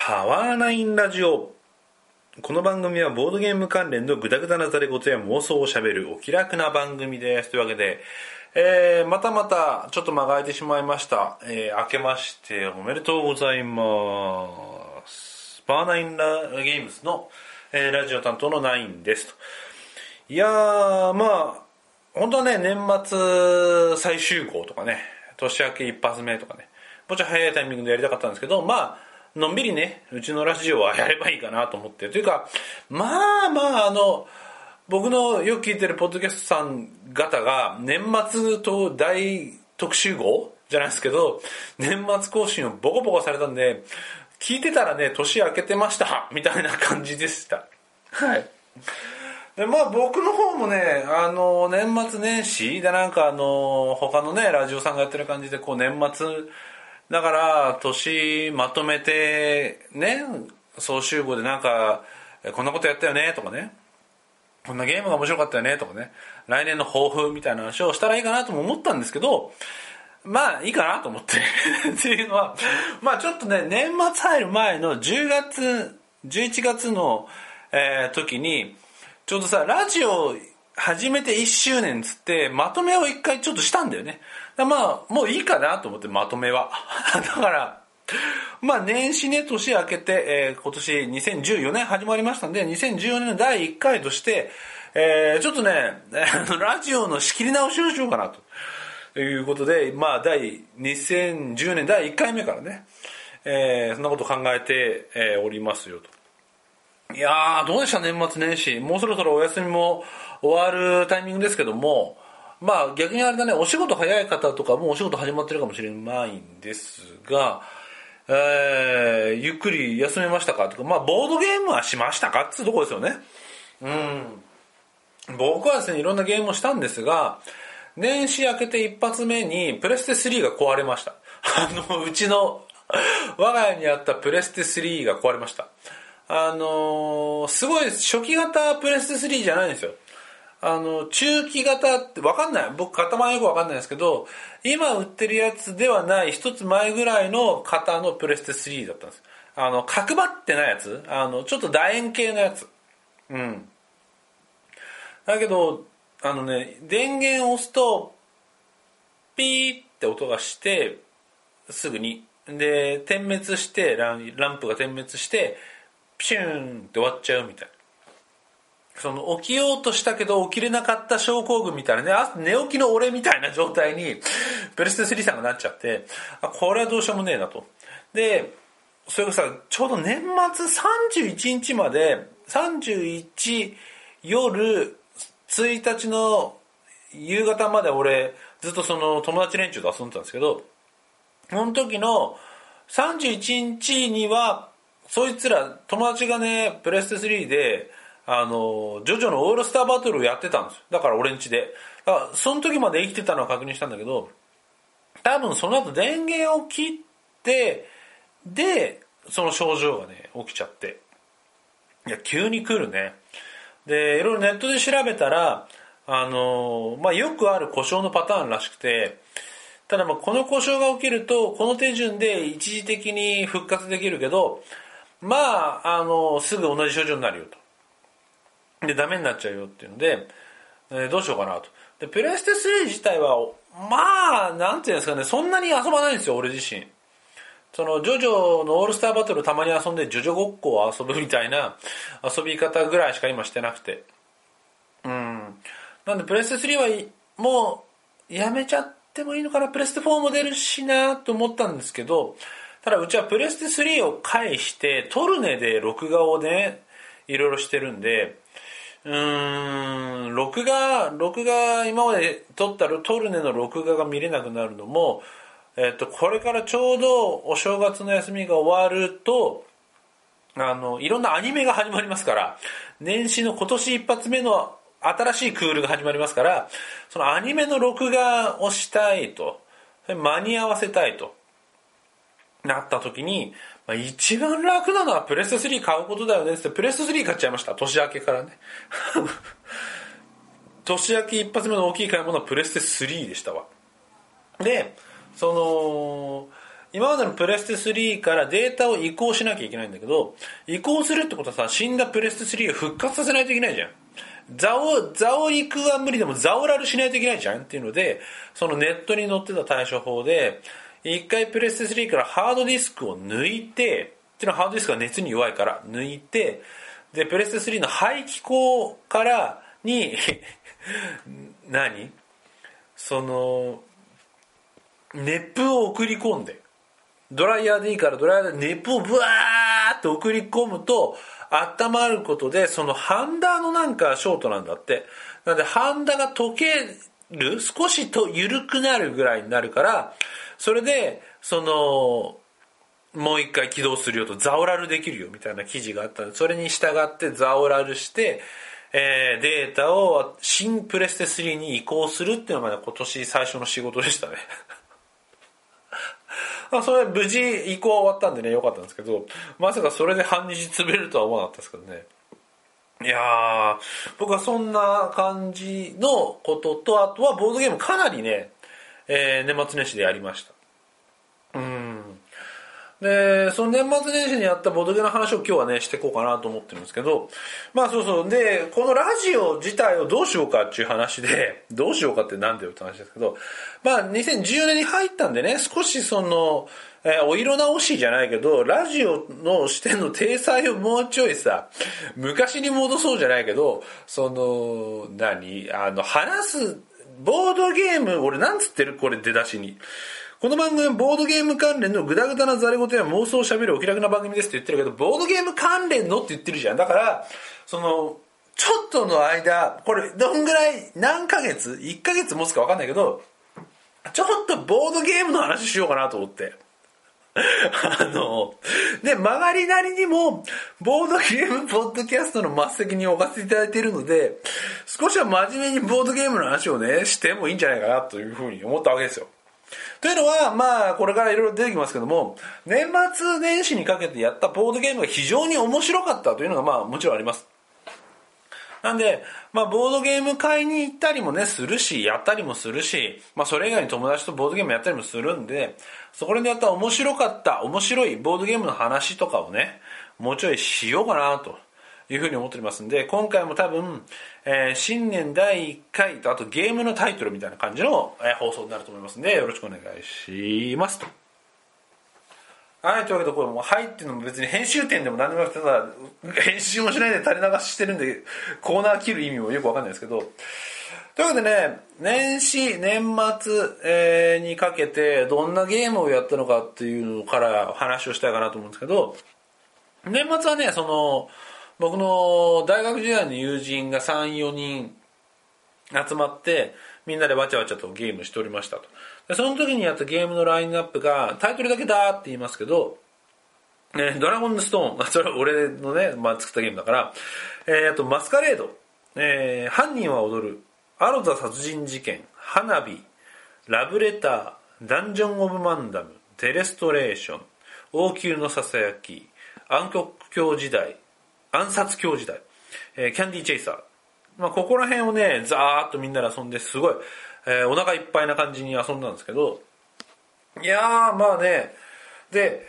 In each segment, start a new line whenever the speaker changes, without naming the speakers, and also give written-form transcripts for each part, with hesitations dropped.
パワーナインラジオ。この番組はボードゲーム関連のグダグダなざれ言や妄想をしゃべるお気楽な番組です。というわけで、またちょっと間が空いてしまいました。明けましておめでとうございます。パワーナインラゲームズの、ラジオ担当のナインですと。いやー、本当はね、年末最終号とかね、年明け一発目とかね、もうちょい早いタイミングでやりたかったんですけど、のんびりね、うちのラジオはやればいいかなと思って。というか、僕のよく聞いてるポッドキャストさん方が、年末と大特集号じゃないですけど、年末更新をボコボコされたんで、聞いてたらね、年明けてました、みたいな感じでした。はい。で僕の方もね、年末年始で他のね、ラジオさんがやってる感じで、こう年末、だから年まとめてね、総集合でこんなことやったよねとかね、こんなゲームが面白かったよねとかね、来年の抱負みたいな話をしたらいいかなとも思ったんですけど、いいかなと思ってっていうのは、ちょっとね、年末入る前の10月11月の、時にちょうどさ、ラジオ始めて1周年つってまとめを一回ちょっとしたんだよね。もういいかなと思って、まとめはだから年始ね、年明けて、今年2014年始まりましたんで、2014年の第1回として、ちょっとねラジオの仕切り直しをしようかなということで、2010年第1回目からね、そんなことを考えて、おりますよと。いやー、どうでした年末年始。もうそろそろお休みも終わるタイミングですけども、逆にあれだね、お仕事早い方とかもうお仕事始まってるかもしれないんですが、ゆっくり休めましたかとか、ボードゲームはしましたかっていうところですよね。僕はですね、いろんなゲームをしたんですが、年始明けて一発目にプレステ3が壊れました。うちの我が家にあったプレステ3が壊れました。すごい初期型プレステ3じゃないんですよ。中期型ってわかんない。僕型番よくわかんないですけど、今売ってるやつではない一つ前ぐらいの型のプレステ3だったんです。角張ってないやつ、ちょっと楕円形のやつ。だけど、電源を押すと、ピーって音がして、すぐに。で、点滅して、ランプが点滅して、ピシューンって終わっちゃうみたいな。起きようとしたけど起きれなかった症候群みたいなね、寝起きの俺みたいな状態にプレステ3さんがなっちゃって、これはどうしようもねえなと。で、それがさ、ちょうど年末31日まで、31夜1日の夕方まで俺ずっと友達連中と遊んでたんですけど、その時の31日にはそいつら友達がね、プレステ3でジョジョのオールスターバトルをやってたんですよ。だから俺ん家で。だからその時まで生きてたのは確認したんだけど、多分その後電源を切って、で、その症状がね、起きちゃって。いや、急に来るね。で、いろいろネットで調べたら、よくある故障のパターンらしくて、ただこの故障が起きると、この手順で一時的に復活できるけど、すぐ同じ症状になるよと。で、ダメになっちゃうよっていうので、どうしようかなと。で、プレステ3自体は、なんていうんですかね、そんなに遊ばないんですよ、俺自身。ジョジョのオールスターバトルたまに遊んで、ジョジョごっこを遊ぶみたいな遊び方ぐらいしか今してなくて。なんで、プレステ3はもう、やめちゃってもいいのかな、プレステ4も出るしなと思ったんですけど、ただうちはプレステ3を介して、トルネで録画をね、いろいろしてるんで、録画、今まで撮ったトルネの録画が見れなくなるのも、これからちょうどお正月の休みが終わると、いろんなアニメが始まりますから、年始の今年一発目の新しいクールが始まりますから、そのアニメの録画をしたいと、間に合わせたいとなった時に、一番楽なのはプレステ3買うことだよねってプレステ3買っちゃいました。年明けからね年明け一発目の大きい買い物はプレステ3でしたわ。で、 今までのプレステ3からデータを移行しなきゃいけないんだけど、移行するってことはさ、死んだプレステ3を復活させないといけないじゃん。ザオリクは無理でもザオラルしないといけないじゃんっていうので、そのネットに載ってた対処法で、一回プレステ3からハードディスクを抜いて、っていうのはハードディスクが熱に弱いから抜いて、で、プレステ3の排気口からに、その、熱風を送り込んで、ドライヤーでいいからドライヤーで熱風をブワーッと送り込むと温まることで、そのハンダのなんかショートなんだって。なのでハンダが溶ける、少しと緩くなるぐらいになるから、それでそのもう一回起動するよと、ザオラルできるよみたいな記事があったので、それに従ってザオラルして、データを新プレステ3に移行するっていうのが、今年最初の仕事でしたね。それ無事移行は終わったんでね、よかったんですけど、まさかそれで半日潰れるとは思わなかったですけどね。いやー、僕はそんな感じのことと、あとはボードゲームかなりね、年末年始でやりました。で、その年末年始にやったボードゲームの話を今日はね、していこうかなと思ってるんですけど、まあそうそう。で、このラジオ自体をどうしようかっていう話で、どうしようかってなんだよって話ですけど、まあ2014年に入ったんでね、少しその、お色直しじゃないけど、ラジオの視点の体裁をもうちょいさ、昔に戻そうじゃないけど、その、話す、ボードゲーム、俺なんつってるこれ出だしに。この番組はボードゲーム関連のグダグダなザレ言や妄想を喋るお気楽な番組ですって言ってるけど、ボードゲーム関連のって言ってるじゃん。だから、その、ちょっとの間、これどんぐらい、何ヶ月 ?1 ヶ月持つか分かんないけど、ちょっとボードゲームの話しようかなと思って。で、曲がりなりにも、ボードゲームポッドキャストの末席に置かせていただいているので、少しは真面目にボードゲームの話をね、してもいいんじゃないかなというふうに思ったわけですよ。というのは、まあ、これからいろいろ出てきますけども、年末年始にかけてやったボードゲームが非常に面白かったというのが、まあ、もちろんあります。なんで、まあ、ボードゲーム会に行ったりもね、するし、やったりもするし、まあ、それ以外に友達とボードゲームやったりもするんで、そこでやった面白かった、面白いボードゲームの話とかをね、もうちょいしようかなというふうに思っておりますんで、今回も多分、新年第1回と、あとゲームのタイトルみたいな感じの、放送になると思いますんで、よろしくお願いしますと。はい、というわけで、これもうはいっていうのも別に編集点でも何でもなくて、ただ、編集もしないで垂れ流ししてるんで、コーナー切る意味もよくわかんないですけど、というわけでね、年末、にかけてどんなゲームをやったのかっていうのから話をしたいかなと思うんですけど、年末はね、その、僕の大学時代の友人が3、4人集まって、みんなでわちゃわちゃとゲームしておりましたと。でその時にやったゲームのラインナップが、タイトルだけだって言いますけど、ドラゴンズストーン、それは俺のね、まあ、作ったゲームだから、あとマスカレード、犯人は踊る、アロザ殺人事件、花火、ラブレター、ダンジョンオブマンダム、テレストレーション、王宮のささやき、暗黒鏡時代、暗殺鏡時代、キャンディーチェイサー。まあ、ここら辺をね、ざーっとみんなで遊んで、すごい、お腹いっぱいな感じに遊んだんですけど、いやー、まあね、で、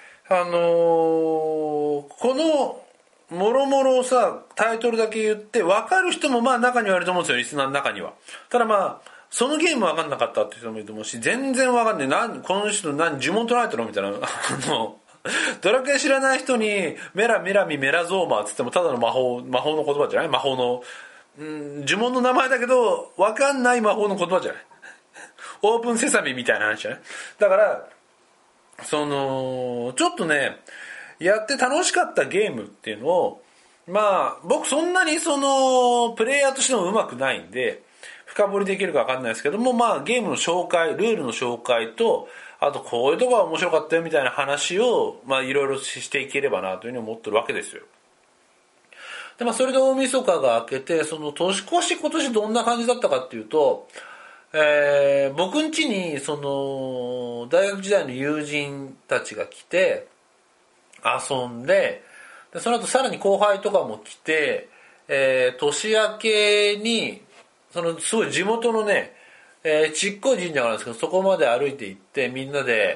この、もろもろさ、タイトルだけ言って、分かる人もまあ中にはいると思うんですよ、リスナーの中には。ただまあ、そのゲーム分かんなかったって人もいると思うし、全然分かんない。この人呪文唱えたのみたいな。ドラクエ知らない人に、メラメラミメラゾーマって言ってもただの魔法の言葉じゃない？魔法の、呪文の名前だけど、分かんない魔法の言葉じゃない？オープンセサミみたいな話じゃない？だから、その、ちょっとね、やって楽しかったゲームっていうのを、まあ、僕そんなにその、プレイヤーとしても上手くないんで、深掘りできるか分かんないですけども、まあ、ゲームの紹介、ルールの紹介と、あとこういうとこが面白かったよみたいな話を、まあ、いろいろしていければなというふうに思ってるわけですよ。で、まあ、それで大晦日が明けて、その年越し今年どんな感じだったかっていうと、僕ん家にその大学時代の友人たちが来て遊んで、その後さらに後輩とかも来て、年明けにそのすごい地元のね、ちっこい神社があるんですけど、そこまで歩いて行ってみんなで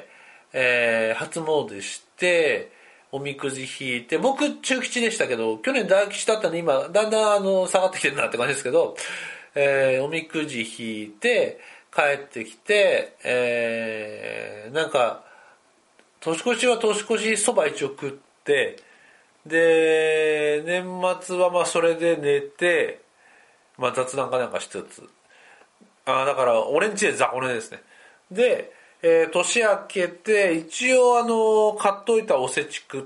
初詣して、おみくじ引いて、僕中吉でしたけど、去年大吉だったんで今、だんだん下がってきてるなって感じですけど、おみくじ引いて、帰ってきて、なんか、年越しは年越しそば一応食って、で、年末はまあそれで寝て、まあ雑談かなんかしつつ、だから俺んちで雑魚寝ですね。で、年明けて、一応買っといたおせち食って、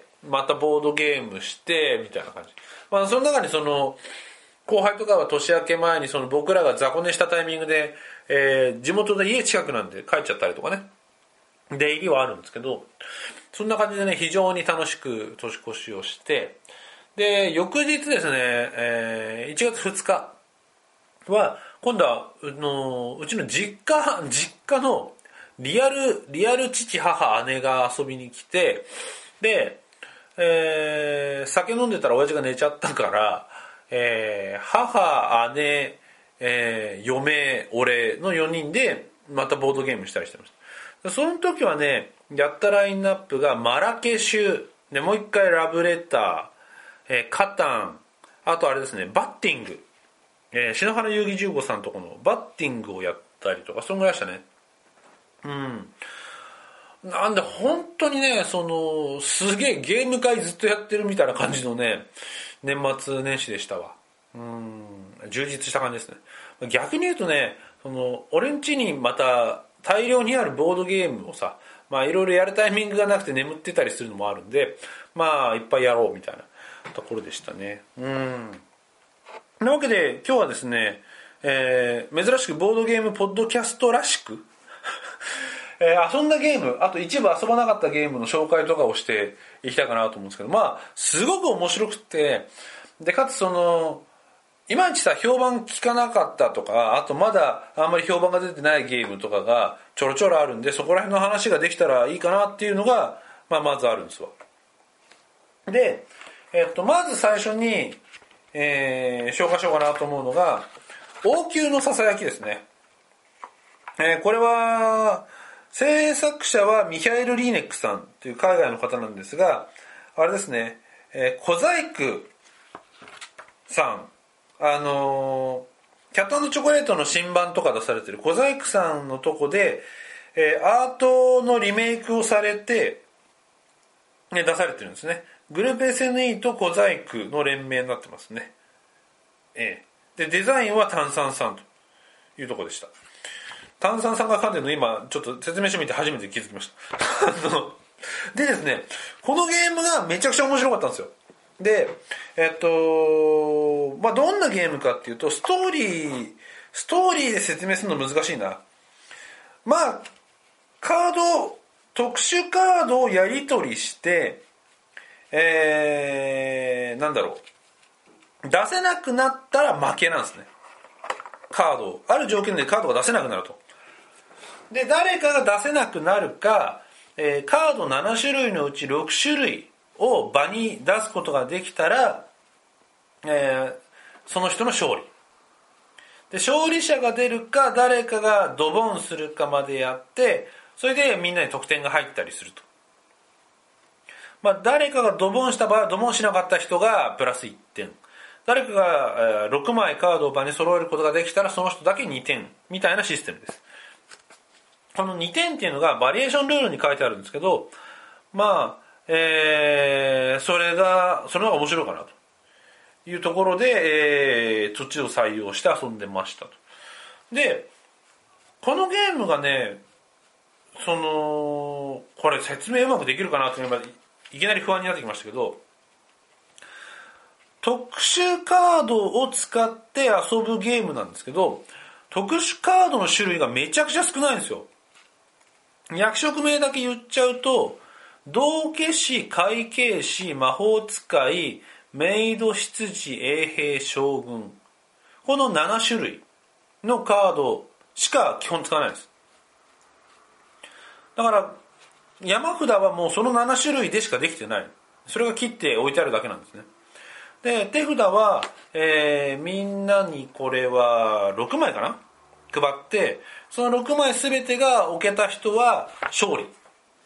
またボードゲームして、みたいな感じ。まあその中に後輩とかは年明け前に僕らが雑魚寝したタイミングで、地元で家近くなんで帰っちゃったりとかね。出入りはあるんですけど、そんな感じでね、非常に楽しく年越しをして、で、翌日ですね、1月2日は、今度は、うちの実家のリアル父、母、姉が遊びに来て、で、酒飲んでたら親父が寝ちゃったから、母、姉、嫁、俺の4人で、またボードゲームしたりしてました。その時はね、やったラインナップがマラケシュ、でもう一回ラブレター、カタン、あとあれですね、バッティング、篠原遊戯15さんとこのバッティングをやったりとか、そんぐらいでしたね。なんで本当にね、すげえゲーム会ずっとやってるみたいな感じのね、年末年始でしたわ。充実した感じですね。逆に言うとね、俺ん家にまた大量にあるボードゲームをさ、まあいろいろやるタイミングがなくて眠ってたりするのもあるんで、まあいっぱいやろうみたいなところでしたね。なわけで今日はですね、珍しくボードゲームポッドキャストらしく遊んだゲーム、あと一部遊ばなかったゲームの紹介とかをしていきたいかなと思うんですけど、まあすごく面白くて、でかついまいちさ評判聞かなかったとか、あとまだあんまり評判が出てないゲームとかがちょろちょろあるんで、そこら辺の話ができたらいいかなっていうのが、まあ、まずあるんですわ。で、まず最初に、紹介しようかなと思うのが王宮のささやきですね。これは制作者はミヒャエル・リーネックさんという海外の方なんですが、あれですね、小細工さん、キャット&チョコレートの新版とか出されてる小細工さんのとこで、アートのリメイクをされて、出されてるんですね。グループ SNE と小細工の連名になってますね。で、デザインは炭酸さんというところでした。炭酸さんが噛んでるの今、ちょっと説明書見て初めて気づきました。でですね、このゲームがめちゃくちゃ面白かったんですよ。で、まあ、どんなゲームかっていうと、ストーリーで説明するの難しいな。まあ、特殊カードをやり取りして、なんだろう。出せなくなったら負けなんですね。ある条件でカードが出せなくなると。で、誰かが出せなくなるか、カード7種類のうち6種類を場に出すことができたら、その人の勝利。で、勝利者が出るか、誰かがドボンするかまでやって、それでみんなに得点が入ったりすると。まあ、誰かがドボンした場合は、ドボンしなかった人がプラス1点。誰かが6枚カードを場に揃えることができたら、その人だけ2点。みたいなシステムです。この2点っていうのがバリエーションルールに書いてあるんですけど、まあ、それが面白いかなというところで、土地を採用して遊んでましたと。で、このゲームがね、これ説明うまくできるかなといきなり不安になってきましたけど、特殊カードを使って遊ぶゲームなんですけど、特殊カードの種類がめちゃくちゃ少ないんですよ。役職名だけ言っちゃうと、道化師、会計士、魔法使い、メイド、執事、衛兵、将軍。この7種類のカードしか基本使わないです。だから、山札はもうその7種類でしかできてない。それが切って置いてあるだけなんですね。で、手札は、みんなにこれは6枚かな配って、その6枚全てが置けた人は勝利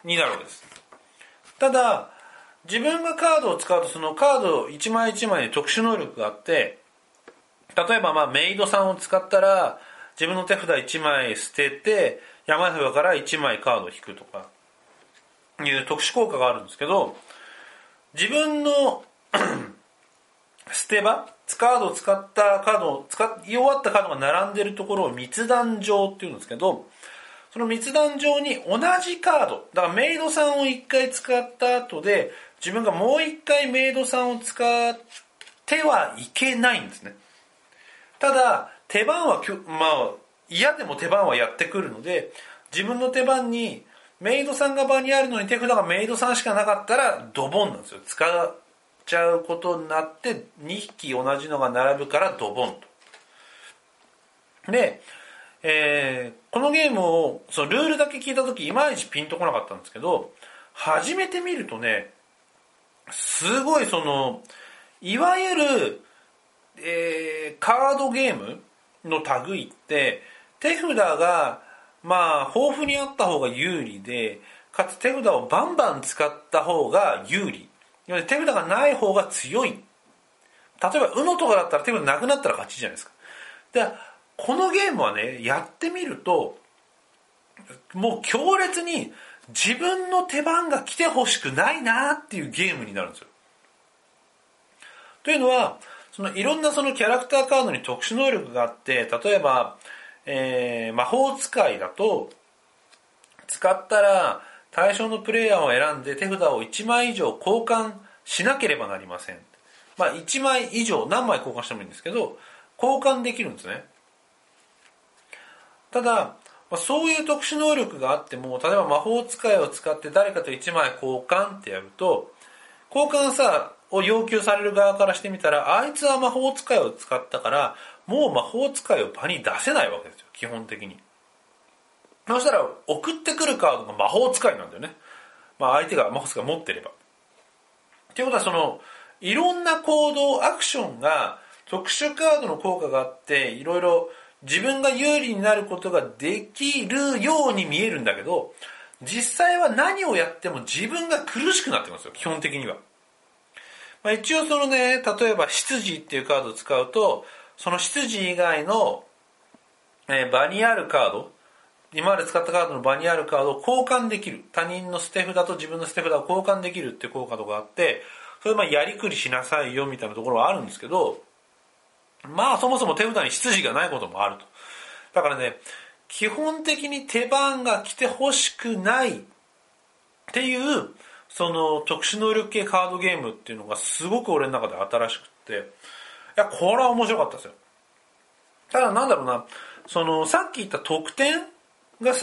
になるわけです。ただ自分がカードを使うと、そのカード一枚一枚に特殊能力があって、例えばメイドさんを使ったら自分の手札1枚捨てて山札から1枚カードを引くとかいう特殊効果があるんですけど、自分の捨て場、カードを使ったカードを使い終わったカードが並んでるところを密談場っていうんですけど、その密談上に同じカード、だからメイドさんを1回使った後で自分がもう1回メイドさんを使ってはいけないんですね。ただ手番は嫌でも手番はやってくるので、自分の手番にメイドさんが場にあるのに手札がメイドさんしかなかったらドボンなんですよ。使っちゃうことになって2匹同じのが並ぶからドボンと。で、このゲームをそのルールだけ聞いた時いまいちピンとこなかったんですけど、初めて見るとね、すごいいわゆる、カードゲームの類って手札が豊富にあった方が有利で、かつ手札をバンバン使った方が有利、手札がない方が強い。例えば UNO とかだったら手札なくなったら勝ちじゃないですか。でこのゲームはね、やってみるともう強烈に自分の手番が来てほしくないなっていうゲームになるんですよ。というのは、いろんなキャラクターカードに特殊能力があって、例えば、魔法使いだと使ったら対象のプレイヤーを選んで手札を1枚以上交換しなければなりません。1枚以上何枚交換してもいいんですけど交換できるんですね。ただそういう特殊能力があっても、例えば魔法使いを使って誰かと1枚交換ってやると、交換を要求される側からしてみたら、あいつは魔法使いを使ったからもう魔法使いを場に出せないわけですよ、基本的に。そしたら送ってくるカードが魔法使いなんだよね。相手が魔法使い持ってれば。っていうことはいろんな行動、アクションが特殊カードの効果があって、いろいろ自分が有利になることができるように見えるんだけど、実際は何をやっても自分が苦しくなってますよ、基本的には。一応例えば執事っていうカードを使うと、その執事以外の、場にあるカード、今まで使ったカードの場にあるカードを交換できる。他人の捨て札と自分の捨て札を交換できるっていう効果とかあって、それやりくりしなさいよみたいなところはあるんですけど、そもそも手札に執事がないこともあると。だからね、基本的に手番が来てほしくないっていう特殊能力系カードゲームっていうのがすごく俺の中で新しくって、これは面白かったですよ。たださっき言った得点が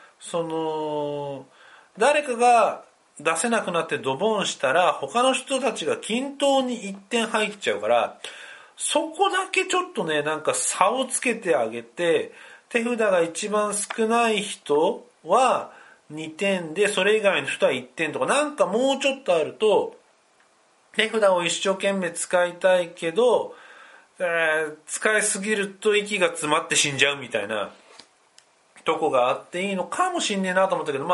誰かが出せなくなってドボンしたら他の人たちが均等に1点入っちゃうから、そこだけちょっとね、差をつけてあげて、手札が一番少ない人は2点で、それ以外の人は1点とか、もうちょっとあると、手札を一生懸命使いたいけど、使いすぎると息が詰まって死んじゃうみたいなとこがあっていいのかもしんねえなと思ったけど、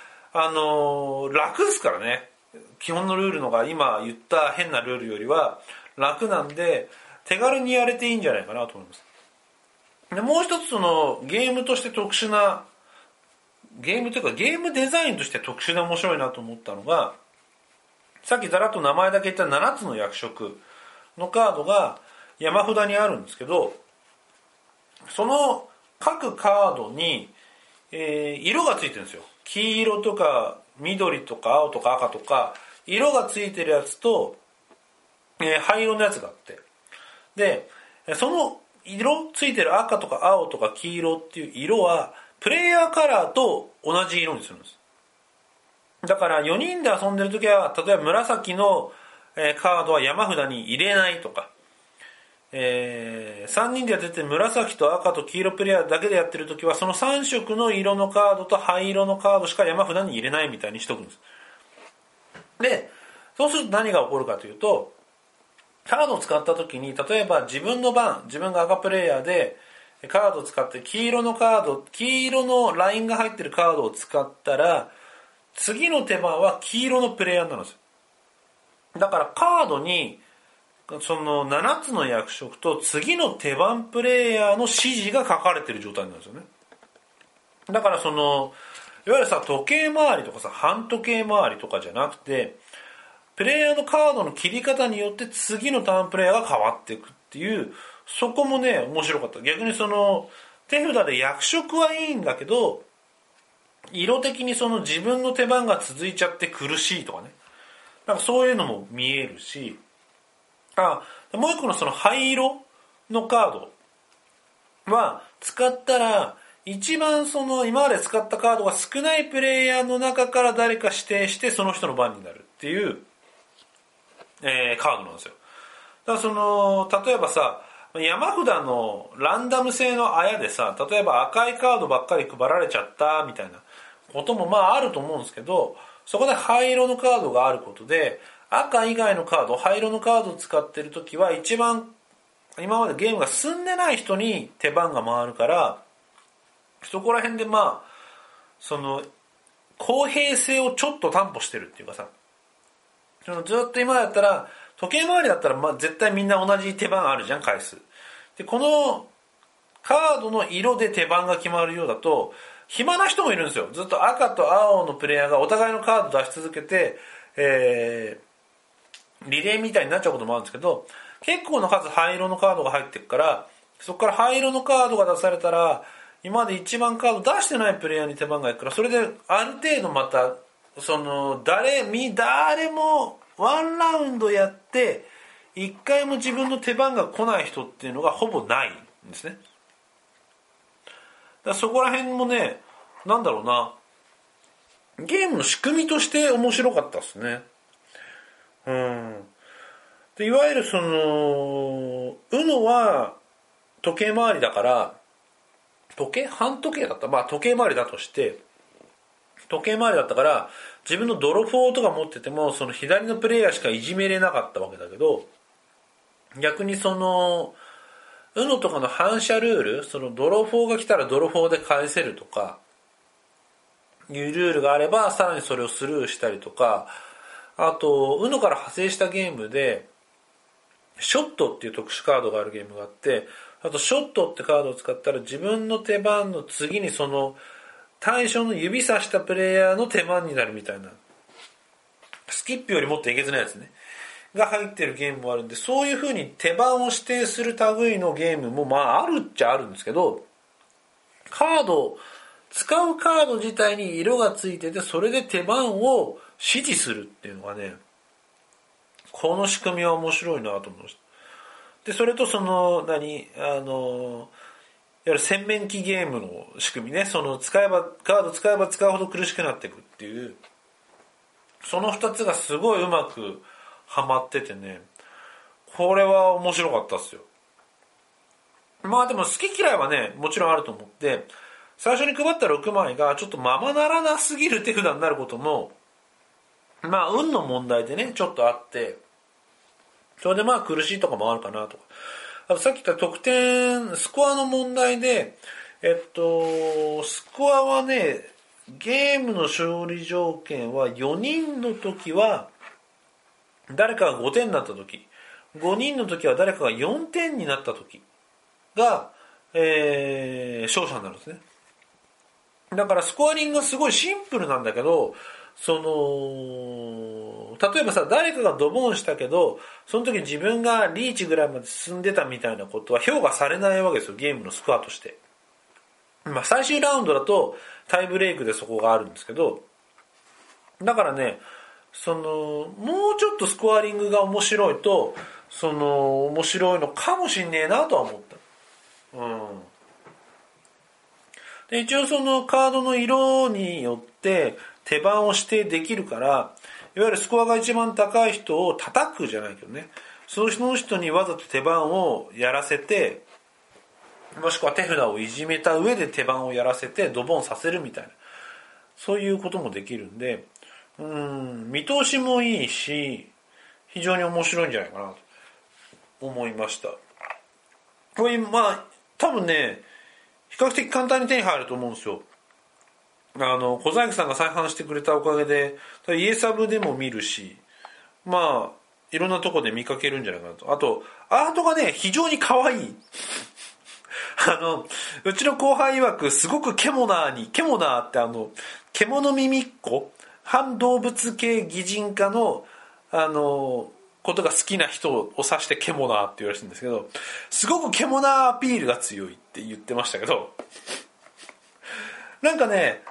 楽ですからね。基本のルールのが今言った変なルールよりは楽なんで、手軽にやれていいんじゃないかなと思います。でもう一つゲームとして特殊な、ゲームというかゲームデザインとして特殊で面白いなと思ったのが、さっきざらっと名前だけ言った7つの役職のカードが山札にあるんですけど、その各カードに、色がついてるんですよ。黄色とか緑とか青とか赤とか色がついてるやつと、灰色のやつがあって、でその色ついてる赤とか青とか黄色っていう色はプレイヤーカラーと同じ色にするんです。だから4人で遊んでるときは、例えば紫のカードは山札に入れないとか、3人でやってて紫と赤と黄色プレイヤーだけでやってるときは、その3色の色のカードと灰色のカードしか山札に入れないみたいにしとくんです。でそうすると何が起こるかというと、カードを使ったときに、例えば自分の番、自分が赤プレイヤーでカードを使って黄色のラインが入ってるカードを使ったら、 次の手番は黄色のプレイヤーになるんですよ。だからカードにその7つの役職と次の手番プレイヤーの指示が書かれてる状態なんですよね。だからそのいわゆるさ、時計回りとかさ、半時計回りとかじゃなくて、プレイヤーのカードの切り方によって次のターンプレイヤーが変わっていくっていう、そこもね面白かった。逆にその手札で役職はいいんだけど、色的にその自分の手番が続いちゃって苦しいとかね、なんかそういうのも見えるし、もう一個のその灰色のカードは使ったら一番その今まで使ったカードが少ないプレイヤーの中から誰か指定してその人の番になるっていう、カードなんですよ。だからその例えばさ、山札のランダム性のあやでさ、例えば赤いカードばっかり配られちゃったみたいなこともまああると思うんですけど、そこで灰色のカードがあることで、赤以外のカード、灰色のカードを使ってるときは一番今までゲームが進んでない人に手番が回るから、そこら辺でまあその公平性をちょっと担保してるっていうかさ、そのずっと今だったら時計回りだったらまあ絶対みんな同じ手番あるじゃん、回数で。このカードの色で手番が決まるようだと暇な人もいるんですよ。ずっと赤と青のプレイヤーがお互いのカード出し続けて、リレーみたいになっちゃうこともあるんですけど、結構の数灰色のカードが入ってるから、そこから灰色のカードが出されたら今まで一番カード出してないプレイヤーに手番がいくから、それである程度またその誰もワンラウンドやって一回も自分の手番が来ない人っていうのがほぼないんですね。だからそこら辺もね、なんだろうな、ゲームの仕組みとして面白かったですね。でいわゆるそのUNOは時計回りだから、半時計だった、まあ時計回りだとして時計回りだったから自分の泥4とか持っててもその左のプレイヤーしかいじめれなかったわけだけど、逆にそのUNOとかの反射ルール、その泥4が来たら泥4で返せるとかいうルールがあれば、さらにそれをスルーしたりとか、あとUNOから派生したゲームでショットっていう特殊カードがあるゲームがあって、あとショットってカードを使ったら自分の手番の次にその対象の指さしたプレイヤーの手番になるみたいな、スキップよりもっとえげつないやつねが入ってるゲームもあるんで、そういう風に手番を指定する類のゲームもまああるっちゃあるんですけど、使うカード自体に色がついてて、それで手番を指示するっていうのがね、この仕組みは面白いなと思いました。でそれとそのいわゆる洗面器ゲームの仕組みね、そのカード使えば使うほど苦しくなっていくっていう、その2つがすごいうまくハマっててね、これは面白かったっすよ。まあでも好き嫌いはねもちろんあると思って、最初に配った6枚がちょっとままならなすぎる手札になることもまあ運の問題でねちょっとあって、それでまあ苦しいとかもあるかなとか、あとさっき言った得点スコアの問題で、スコアはね、ゲームの勝利条件は4人の時は誰かが5点になった時、5人の時は誰かが4点になった時が、勝者になるんですね。だからスコアリングがすごいシンプルなんだけど、例えばさ、誰かがドボンしたけどその時自分がリーチぐらいまで進んでたみたいなことは評価されないわけですよ、ゲームのスコアとして。まあ最終ラウンドだとタイブレイクでそこがあるんですけど、だからね、もうちょっとスコアリングが面白いと面白いのかもしんねえなとは思った。で一応そのカードの色によって手番を指定できるから、いわゆるスコアが一番高い人を叩くじゃないけどね、その人にわざと手番をやらせて、もしくは手札をいじめた上で手番をやらせてドボンさせるみたいな、そういうこともできるんで、見通しもいいし非常に面白いんじゃないかなと思いました。これまあ多分ね比較的簡単に手に入ると思うんですよ。 小細工さんが再販してくれたおかげで家サブでも見るし、まあいろんなとこで見かけるんじゃないかなと。あとアートがね非常に可愛い。うちの後輩曰くすごくケモナーって獣耳っ子、反動物系擬人化のことが好きな人を指してケモナーって言われてるんですけど、すごくケモナーアピールが強いって言ってましたけど、なんかね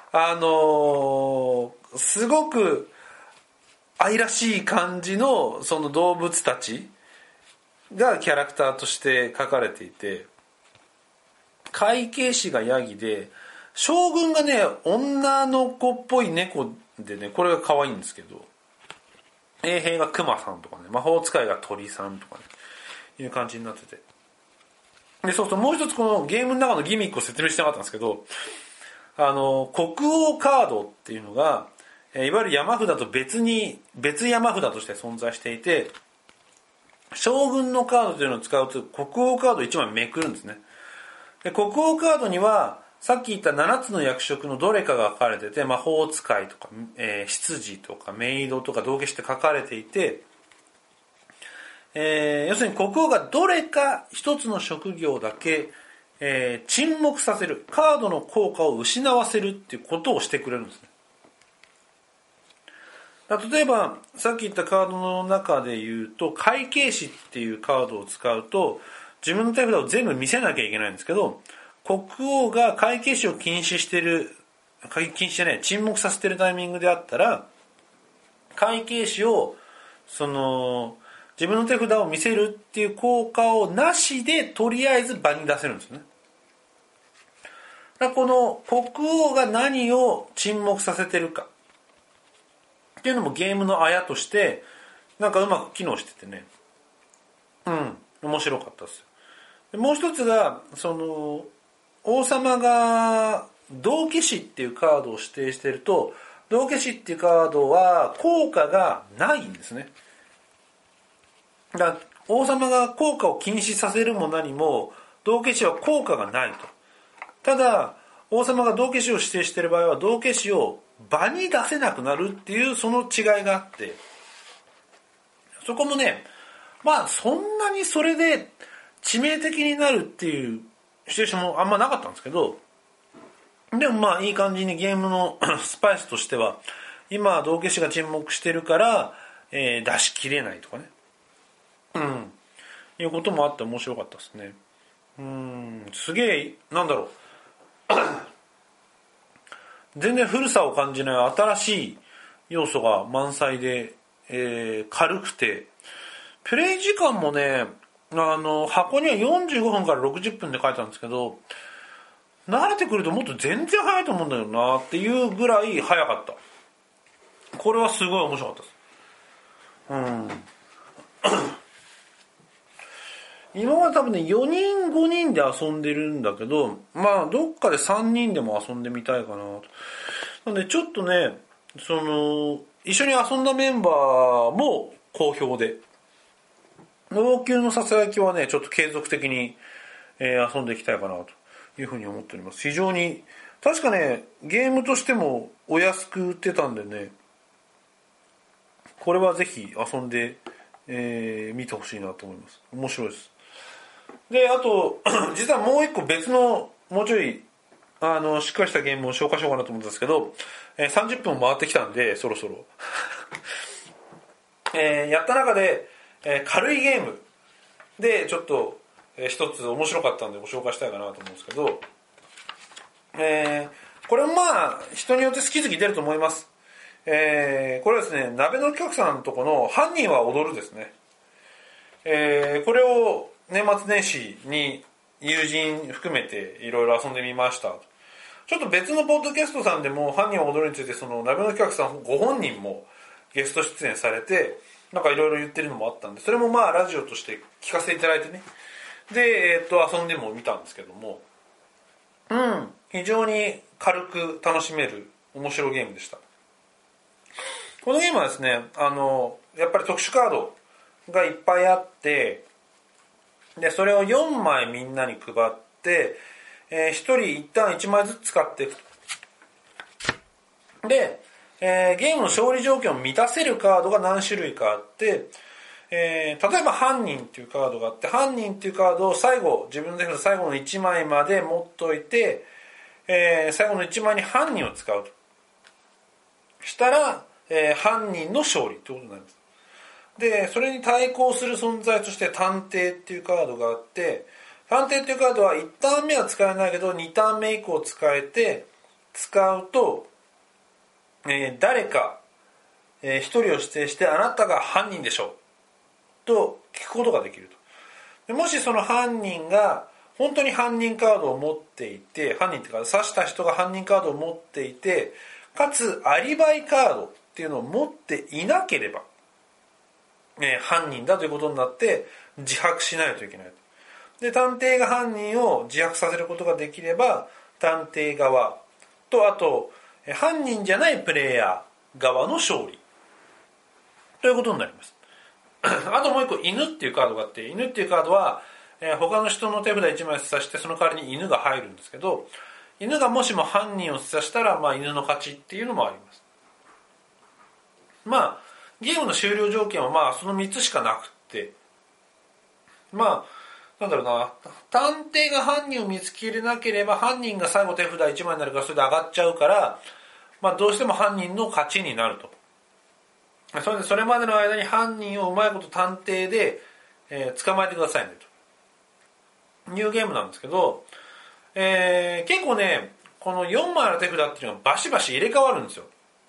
すごく愛らしい感じのその動物たちがキャラクターとして描かれていて、海警士がヤギで将軍がね女の子っぽい猫でね、これが可愛いんですけど、衛兵がクマさんとかね、魔法使いが鳥さんとかねいう感じになってて、でそうもう一つこのゲームの中のギミックを説明してなかったんですけど、国王カードっていうのがいわゆる山札と別山札として存在していて、将軍のカードというのを使うと国王カード1枚めくるんですね。で国王カードにはさっき言った7つの役職のどれかが書かれてて、魔法使いとか、執事とかメイドとか道化師って書かれていて、要するに国王がどれか一つの職業だけ、沈黙させる、カードの効果を失わせるっていうことをしてくれるんですね。例えばさっき言ったカードの中で言うと、会計士っていうカードを使うと自分の手札を全部見せなきゃいけないんですけど、国王が会計士を禁止じゃない、沈黙させてるタイミングであったら、会計士を自分の手札を見せるっていう効果をなしでとりあえず場に出せるんですね。だからこの国王が何を沈黙させてるかっていうのもゲームのあやとしてなんかうまく機能しててね、面白かったです。でもう一つが王様が道化師っていうカードを指定していると、道化師っていうカードは効果がないんですね。だから王様が効果を禁止させるも何も道化師は効果がないと。ただ王様が道化師を指定している場合は道化師を場に出せなくなるっていうその違いがあって、そこもねまあそんなにそれで致命的になるっていうシチュエーションもあんまなかったんですけど、でもまあいい感じにゲームのスパイスとしては、今道化師が沈黙してるから、出し切れないとかね、いうこともあって面白かったですね。すげえなんだろう全然古さを感じない新しい要素が満載で、軽くて、プレイ時間もね箱には45分から60分で書いてあるんですけど、慣れてくるともっと全然早いと思うんだよなっていうぐらい早かった。これはすごい面白かったです。今まで多分ね4人5人で遊んでるんだけど、まあどっかで3人でも遊んでみたいかなと。なのでちょっとね一緒に遊んだメンバーも好評で、王宮のささやきはねちょっと継続的に、遊んでいきたいかなというふうに思っております。非常に確かねゲームとしてもお安く売ってたんでね、これはぜひ遊んで、見てほしいなと思います。面白いです。であと実はもう一個別のもうちょいしっかりしたゲームを紹介しようかなと思ったんですけど、30分回ってきたんでそろそろやった中で、軽いゲームでちょっと、一つ面白かったんでご紹介したいかなと思うんですけど、これもまあ人によって好き好き出ると思います。これはですね、鍋の企画さんのとこの犯人は踊るですね。これを年末年始に友人含めていろいろ遊んでみました。ちょっと別のポッドキャストさんでも犯人は踊るについてその鍋の企画さんご本人もゲスト出演されてなんかいろいろ言ってるのもあったんで、それもまあラジオとして聞かせていただいてね、で遊んでもみたんですけども、非常に軽く楽しめる面白いゲームでした。このゲームはですねやっぱり特殊カードがいっぱいあって、でそれを4枚みんなに配って、1人一旦1枚ずつ使っていくと。 で、ゲームの勝利条件を満たせるカードが何種類かあって、例えば犯人っていうカードがあって、犯人っていうカードを自分の手札最後の1枚まで持っといて、最後の1枚に犯人を使うとしたら、犯人の勝利ってことになります。で、それに対抗する存在として探偵っていうカードがあって、探偵っていうカードは1ターン目は使えないけど2ターン目以降使えて、使うと、誰か、1人を指定してあなたが犯人でしょうと聞くことができると。もしその犯人が本当に犯人カードを持っていて、犯人っていうか刺した人が犯人カードを持っていて、かつアリバイカードっていうのを持っていなければ、犯人だということになって自白しないといけない。で、探偵が犯人を自白させることができれば、探偵側と、あと犯人じゃないプレイヤー側の勝利ということになります。あともう一個、犬っていうカードがあって、犬っていうカードは、他の人の手札1枚刺して、その代わりに犬が入るんですけど、犬がもしも犯人を刺したら、犬の勝ちっていうのもあります。ゲームの終了条件はその3つしかなくって、なんだろうな、探偵が犯人を見つけれなければ、犯人が最後手札1枚になるから、それで上がっちゃうから、どうしても犯人の勝ちになると。それまでの間に犯人をうまいこと探偵で、捕まえてくださいねというゲームなんですけど、結構ねこの4枚の手札っていうのがバシバシ入れ替わるんですよ。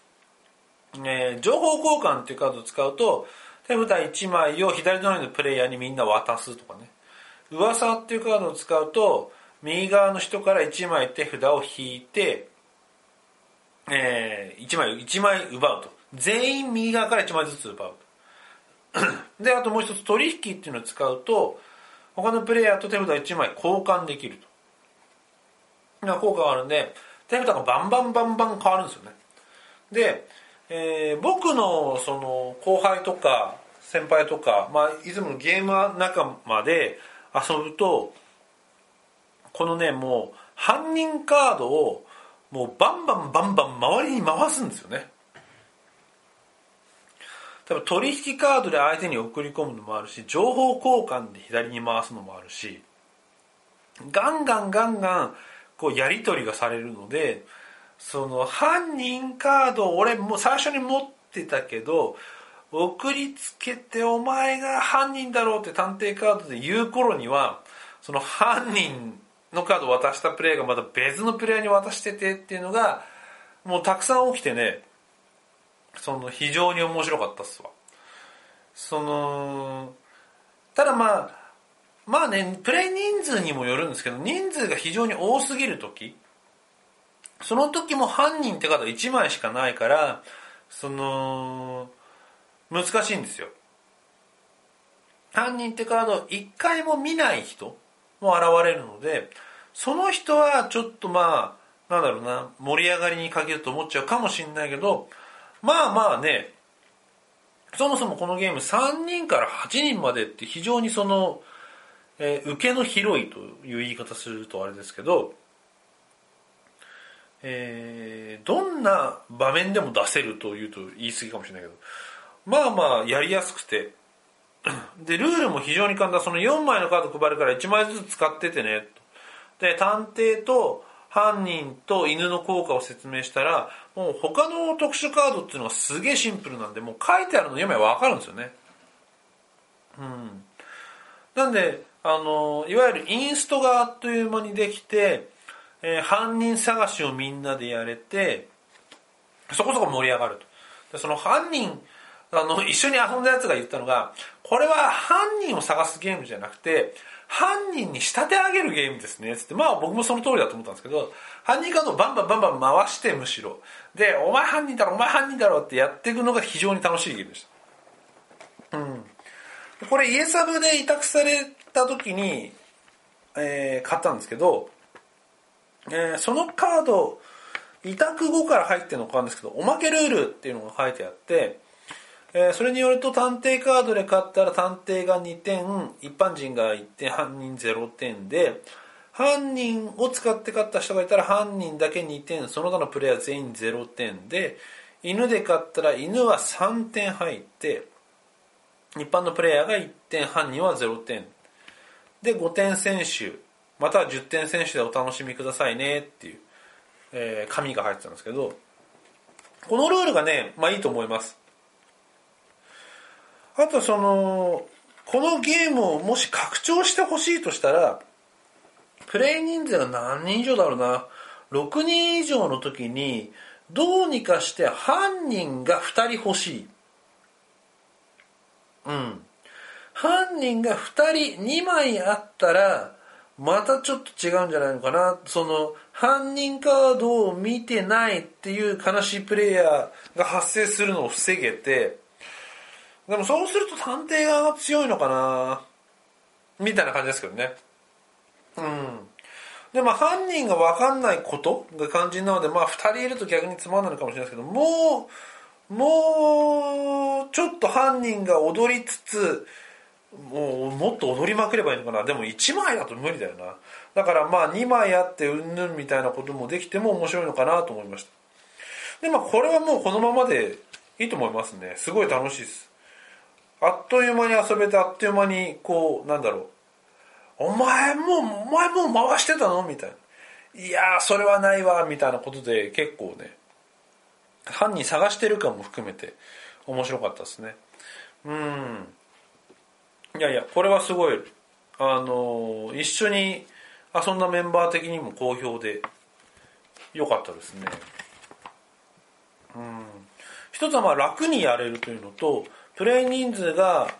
情報交換っていうカードを使うと手札1枚を左隣のプレイヤーにみんな渡すとかね、噂っていうカードを使うと右側の人から1枚手札を引いて、1枚奪うと、全員右側から1枚ずつ奪うとで、あともう一つ取引っていうのを使うと他のプレイヤーと手札1枚交換できると効果があるんで、手札がバンバン変わるんですよね。で、僕のその後輩とか先輩とか、いつものゲーム仲間で遊ぶと、このねもう犯人カードをもうバンバン周りに回すんですよね。多分取引カードで相手に送り込むのもあるし、情報交換で左に回すのもあるし、ガンガンこうやり取りがされるので、その犯人カードを俺も最初に持ってたけど送りつけてお前が犯人だろうって探偵カードで言う頃には、その犯人のカードを渡したプレイヤーがまた別のプレイヤーに渡しててっていうのがもうたくさん起きてね、その非常に面白かったっすわ。ただプレイ人数にもよるんですけど、人数が非常に多すぎるとき、その時も犯人ってカード1枚しかないから、難しいんですよ。犯人ってカードを1回も見ない人も現れるので、その人はちょっと盛り上がりに欠けると思っちゃうかもしれないけど、ね、そもそもこのゲーム3人から8人までって非常に受けの広いという言い方するとあれですけど、どんな場面でも出せるというと言い過ぎかもしれないけど、やりやすくて、でルールも非常に簡単。その4枚のカード配るから1枚ずつ使っててねと。で、探偵と犯人と犬の効果を説明したら、もう他の特殊カードっていうのがすげえシンプルなんで、もう書いてあるの読めば分かるんですよね。なんでいわゆるインストがあっという間にできて、犯人探しをみんなでやれて、そこそこ盛り上がると。で、その犯人一緒に遊んだやつが言ったのが、これは犯人を探すゲームじゃなくて犯人に仕立て上げるゲームですねつって、僕もその通りだと思ったんですけど、犯人カードをバンバン回して、むしろでお前犯人だろってやっていくのが非常に楽しいゲームでした。これ家サブで委託された時に、買ったんですけど、そのカード委託後から入ってるのかわかんないですけど、おまけルールっていうのが書いてあって、それによると探偵カードで買ったら探偵が2点、一般人が1点、犯人0点で、 犯人を使って勝った人がいたら犯人だけ2点、その他のプレイヤー全員0点で、犬で勝ったら犬は3点入って、一般のプレイヤーが1点、犯人は0点で、5点選手または10点選手でお楽しみくださいねっていう、紙が入ってたんですけど、このルールがね、まあいいと思います。あとこのゲームをもし拡張してほしいとしたら、プレイ人数が何人以上だろうな、6人以上の時にどうにかして犯人が2人欲しい。犯人が2人2枚あったらまたちょっと違うんじゃないのかな。犯人カードを見てないっていう悲しいプレイヤーが発生するのを防げて、でもそうすると探偵側が強いのかなみたいな感じですけどね。で犯人が分かんないことが肝心なので、2人いると逆につまんないのかもしれないですけど、もうちょっと犯人が踊りつつ、もっと踊りまくればいいのかな。でも1枚だと無理だよな。だから2枚あってうんぬんみたいなこともできても面白いのかなと思いました。でこれはもうこのままでいいと思いますね。すごい楽しいです。あっという間に遊べて、あっという間にお前もう回してたのみたいな。いやーそれはないわみたいなことで、結構ね、犯人探してるかも含めて面白かったですね。いやこれはすごい一緒に遊んだメンバー的にも好評で良かったですね。一つは楽にやれるというのと、プレイ人数が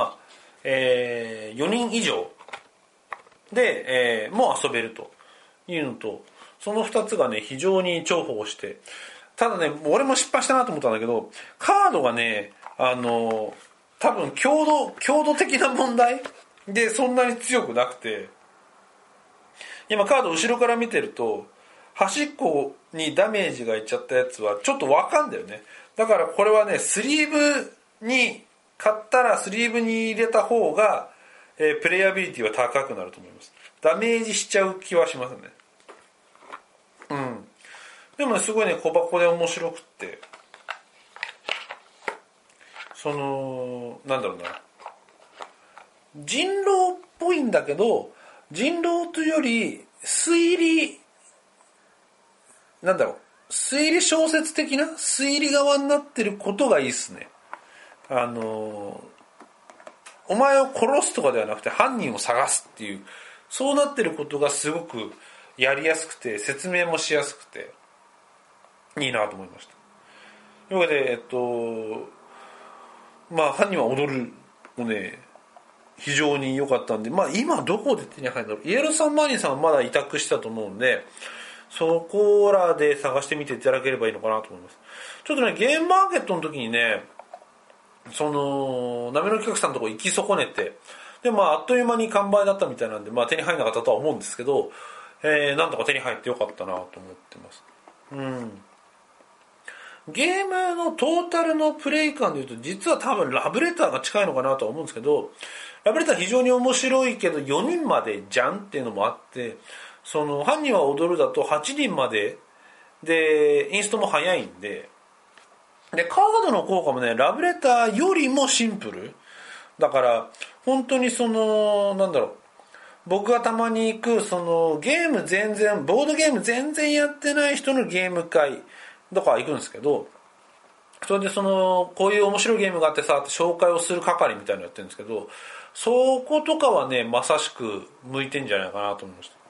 4人以上で、もう遊べるというのと、その2つがね非常に重宝して、ただね俺も失敗したなと思ったんだけど、カードがね多分強度的な問題でそんなに強くなくて、今カード後ろから見てると端っこにダメージがいっちゃったやつはちょっと分かんだよね。だからこれはね、スリーブに買ったらスリーブに入れた方が、プレイアビリティは高くなると思います。ダメージしちゃう気はしますね。でもね、すごいね小箱で面白くって、なんだろうな、人狼っぽいんだけど、人狼というより推理小説的な推理側になってることがいいっすね。お前を殺すとかではなくて犯人を探すっていう、そうなってることがすごくやりやすくて、説明もしやすくていいなと思いました。というわけで犯人は踊るもね非常に良かったんで、今どこで手に入るんだろう。イエローサンマーニンさんはまだ委託したと思うんで、そこらで探してみていただければいいのかなと思います。ちょっとね、ゲームマーケットの時にね、なめの企画さんのとこ行き損ねて、であっという間に完売だったみたいなんで、手に入らなかったとは思うんですけど、なんとか手に入ってよかったなと思ってます。ゲームのトータルのプレイ感でいうと、実は多分ラブレターが近いのかなとは思うんですけど、ラブレター非常に面白いけど4人までじゃんっていうのもあって、犯人は踊るだと8人までで、インストも早いんで、カードの効果もねラブレターよりもシンプルだから、本当に僕がたまに行くボードゲーム全然やってない人のゲーム会とか行くんですけど、それでこういう面白いゲームがあってさって紹介をする係みたいなのやってるんですけど、そことかはねまさしく向いてんじゃないかなと思いました。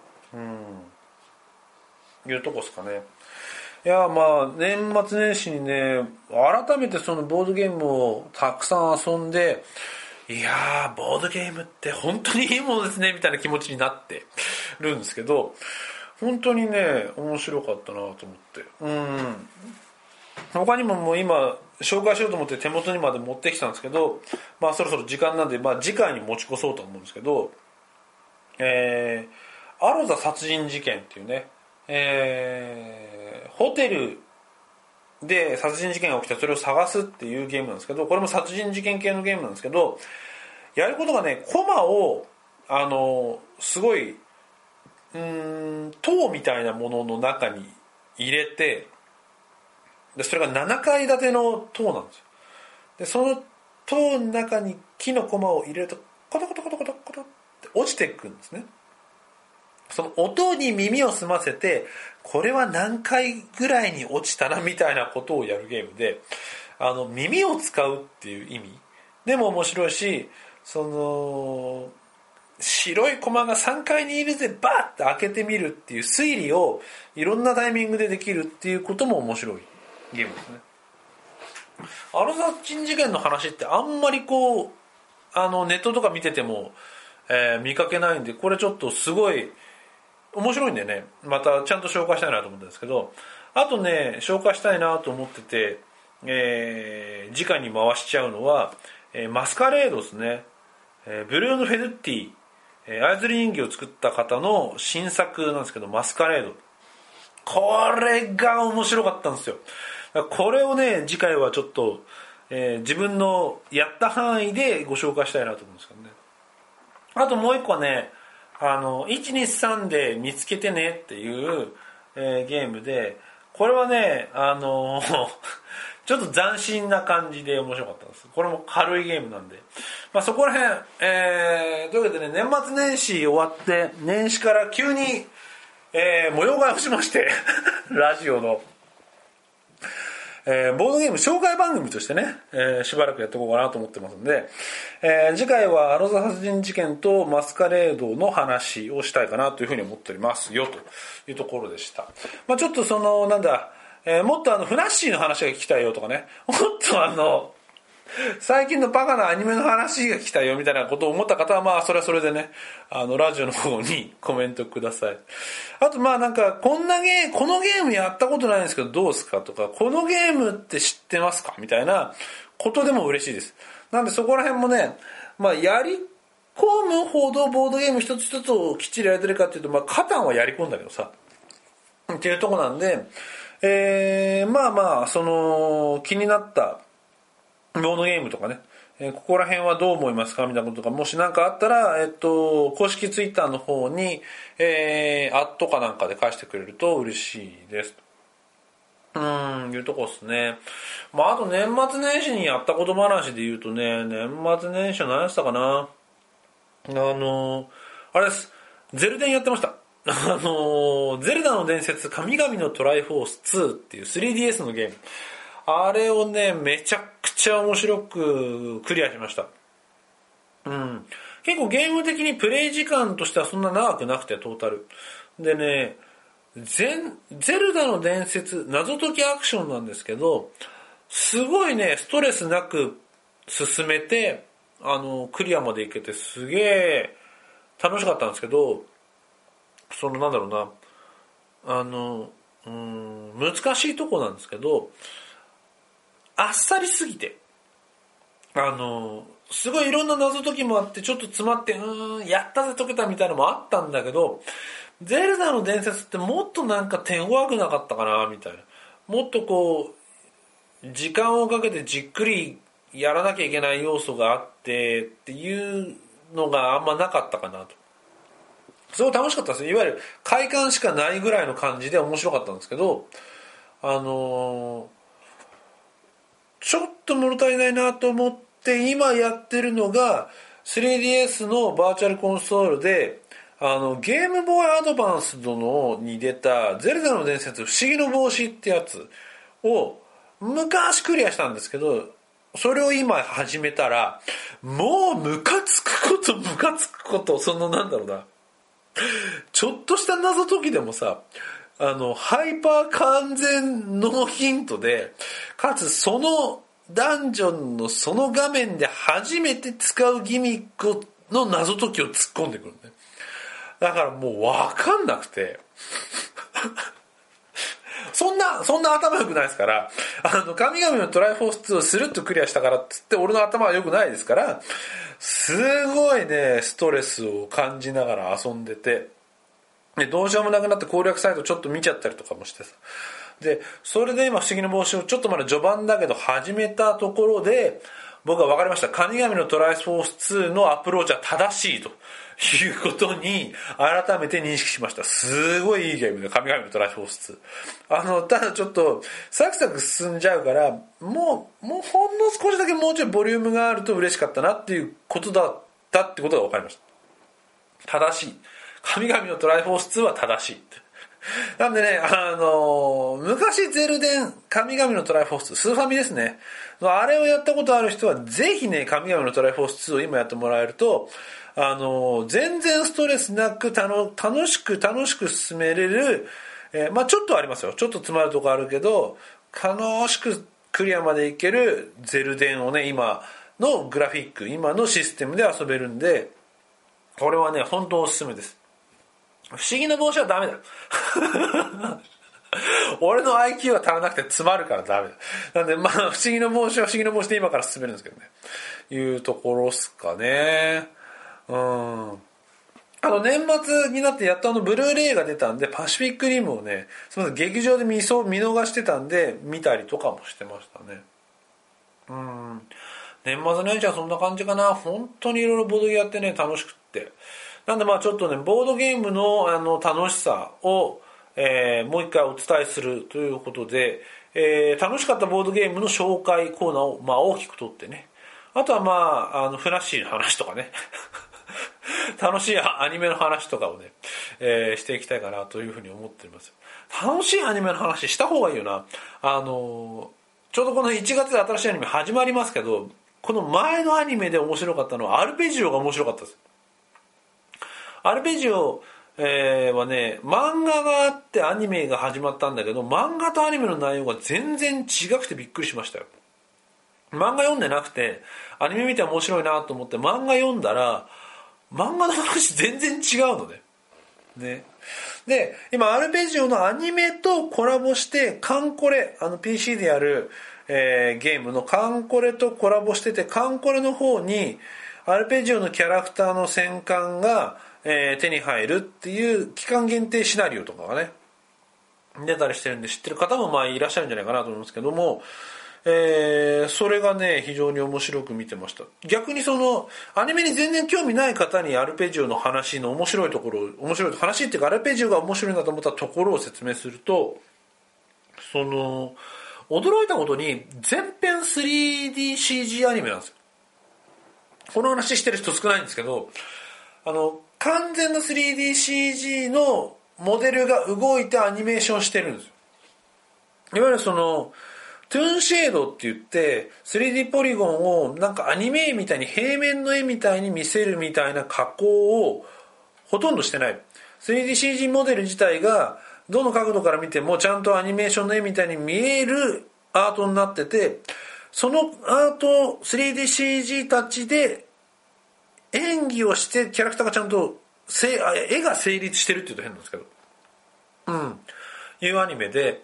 いうとこですかね。いや年末年始にね改めてボードゲームをたくさん遊んで、いやボードゲームって本当にいいものですねみたいな気持ちになってるんですけど、本当にね面白かったなと思って、他にももう今紹介しようと思って手元にまで持ってきたんですけど、そろそろ時間なんで、次回に持ち越そうと思うんですけど、アロザ殺人事件っていうね、ホテルで殺人事件が起きてそれを探すっていうゲームなんですけど、これも殺人事件系のゲームなんですけど、やることがねコマをすごい塔みたいなものの中に入れて、でそれが7階建ての塔なんですよ。でその塔の中に木のコマを入れるとコトコトコトコトコトって落ちていくんですね。その音に耳を澄ませて、これは何回ぐらいに落ちたなみたいなことをやるゲームで、耳を使うっていう意味でも面白いし、その白いコマが3階にいるぜバーって開けてみるっていう推理をいろんなタイミングでできるっていうことも面白いゲームですね。アルザッチン事件の話ってあんまりこうネットとか見てても、見かけないんで、これちょっとすごい面白いんでね、またちゃんと紹介したいなと思ったんですけど、あとね紹介したいなと思ってて、直に回しちゃうのは、マスカレードですね。ブルーノ・フェルッティ、操り人形を作った方の新作なんですけど、マスカレード、これが面白かったんですよ。これをね次回はちょっと、自分のやった範囲でご紹介したいなと思うんですけどね。あともう一個はね、123で見つけてねっていう、ゲームで、これはねちょっと斬新な感じで面白かったんです。これも軽いゲームなんで、そこら辺、というわけでね、年末年始終わって年始から急に、模様替えをしましてラジオの、ボードゲーム紹介番組としてね、しばらくやっていこうかなと思ってますので、次回はアロザ殺人事件とマスカレードの話をしたいかなというふうに思っておりますよというところでした。ちょっとそのもっとフナッシーの話が聞きたいよとかね、もっと最近のバカなアニメの話が聞きたいよみたいなことを思った方はそれはそれでね、ラジオの方にコメントください。あとこのゲームやったことないんですけどどうですかとか、このゲームって知ってますかみたいなことでも嬉しいです。なんでそこら辺もね、やり込むほどボードゲーム一つ一つをきっちりやれてるかっていうと、カタンはやり込んだけどさっていうとこなんで、その気になったボードゲームとかね、ここら辺はどう思いますかみたいなことがもし何かあったら、公式ツイッターの方に、アットかなんかで返してくれると嬉しいですいうとこですね。あと年末年始にやったこと話で言うとね、年末年始は何やってたかな、あれです、ゼルデンやってました。ゼルダの伝説神々のトライフォース2っていう 3DS のゲーム、あれをねめちゃくちゃ面白くクリアしました。結構ゲーム的にプレイ時間としてはそんな長くなくて、トータルでね、ゼルダの伝説謎解きアクションなんですけど、すごいねストレスなく進めてクリアまでいけてすげえ楽しかったんですけど、難しいとこなんですけど、あっさりすぎてすごいいろんな謎解きもあってちょっと詰まってやったぜ解けたみたいなのもあったんだけど、ゼルダの伝説ってもっと手強くなかったかなみたいな、もっとこう時間をかけてじっくりやらなきゃいけない要素があってっていうのがあんまなかったかなと。すごい楽しかったですよ。いわゆる快感しかないぐらいの感じで面白かったんですけど、ちょっと物足りないなと思って今やってるのが 3DS のバーチャルコンソールでゲームボーイアドバンスドのに出たゼルダの伝説不思議の帽子ってやつを昔クリアしたんですけど、それを今始めたらもうムカつくことちょっとした謎解きでもさ、ハイパー完全ノーヒントで、かつそのダンジョンのその画面で初めて使うギミックの謎解きを突っ込んでくるね。だからもう分かんなくてそんな頭良くないですから、神々のトライフォース2をスルッとクリアしたからっつって俺の頭は良くないですから、すごいねストレスを感じながら遊んでて、でどうしようもなくなって攻略サイトちょっと見ちゃったりとかもしてさ、でそれで今不思議の帽子をちょっとまだ序盤だけど始めたところで僕は分かりました。神々のトライフォース2のアプローチは正しいということに改めて認識しました。すごいいいゲームで、神々のトライフォース2。ただちょっと、サクサク進んじゃうから、もうほんの少しだけもうちょいボリュームがあると嬉しかったなっていうことだったってことが分かりました。正しい。神々のトライフォース2は正しい。なんでね、昔ゼルデン、神々のトライフォース2、スーファミですね。あれをやったことある人は、ぜひね、神々のトライフォース2を今やってもらえると、全然ストレスなく楽しく進めれる、まあちょっとありますよ。ちょっと詰まるとこあるけど、楽しくクリアまでいけるゼルデンをね、今のグラフィック、今のシステムで遊べるんで、これはね、本当おすすめです。不思議の帽子はダメだ。俺の IQ は足らなくて詰まるからダメだ。なんでまあ不思議の帽子は不思議の帽子で今から進めるんですけどね。いうところっすかね。年末になってやっとブルーレイが出たんで、パシフィックリムをね、すみません、劇場で見逃してたんで、見たりとかもしてましたね。年末年始はそんな感じかな。本当にいろいろボードゲームやってね、楽しくって。なんでまあちょっとね、ボードゲームの楽しさを、もう一回お伝えするということで、楽しかったボードゲームの紹介コーナーをまあ大きく取ってね。あとはまあ、フラッシーの話とかね。楽しいアニメの話とかをね、していきたいかなというふうに思っています。楽しいアニメの話した方がいいよな。ちょうどこの1月で新しいアニメ始まりますけど、この前のアニメで面白かったのはアルペジオが面白かったです。アルペジオ、はね、漫画があってアニメが始まったんだけど、漫画とアニメの内容が全然違くてびっくりしましたよ。漫画読んでなくて、アニメ見て面白いなと思って漫画読んだら、漫画の話全然違うのね。ね。で、今アルペジオのアニメとコラボして、カンコレ、PC でやる、ゲームのカンコレとコラボしてて、カンコレの方に、アルペジオのキャラクターの戦艦が、手に入るっていう期間限定シナリオとかがね、出たりしてるんで、知ってる方もまあいらっしゃるんじゃないかなと思いますけども、それがね、非常に面白く見てました。逆にアニメに全然興味ない方にアルペジオの話の面白い話っていうか、アルペジオが面白いなと思ったところを説明すると、驚いたことに、全編 3DCG アニメなんですよ。この話してる人少ないんですけど、完全な 3DCG のモデルが動いてアニメーションしてるんですよ。いわゆるトゥーンシェードって言って 3D ポリゴンをなんかアニメみたいに平面の絵みたいに見せるみたいな加工をほとんどしてない。 3DCG モデル自体がどの角度から見てもちゃんとアニメーションの絵みたいに見えるアートになってて、そのアート 3DCG たちで演技をしてキャラクターがちゃんと絵が成立してるって言うと変なんですけど、いうアニメで、